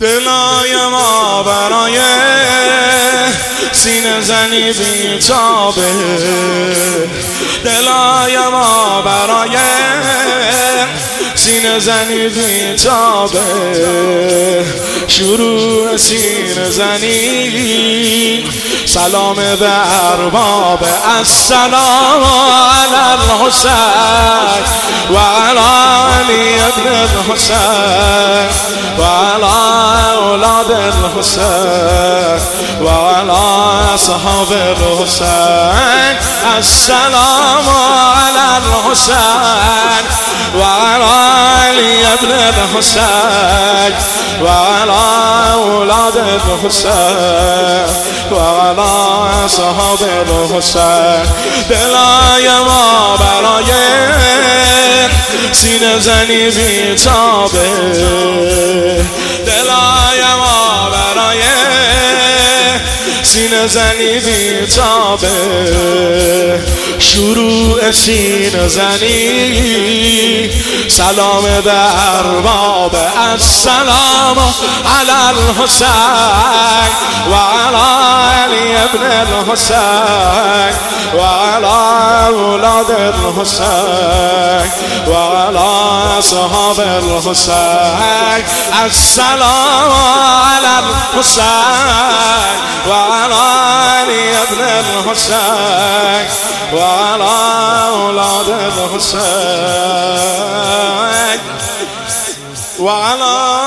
دلای ما برای سینه زنی بیتابه، دلای ما برای سینه زنی بیتابه، شروع سینه زنی سلام به ارباب. السلام علی الحسین و علی علی ابن الحسین و علی اولاد الحسین و علی اصحاب الحسین. السلام علی الحسین و علی علی ابن الحسین و علی اولاد الحسین و علی اصحاب الحسین. دلای ما برای سینه زنی بیتابه، دلای ما برای سینه زنی بیتابه، شروع سینه زنی سلام به ارباب. السلام علی الحسین و علی علی ابن الحسین و علی اولاد الحسین و علی اصحاب الحسین. السلام علی الحسین و علی علی ابن الحسین و علی اولاد الحسین و علی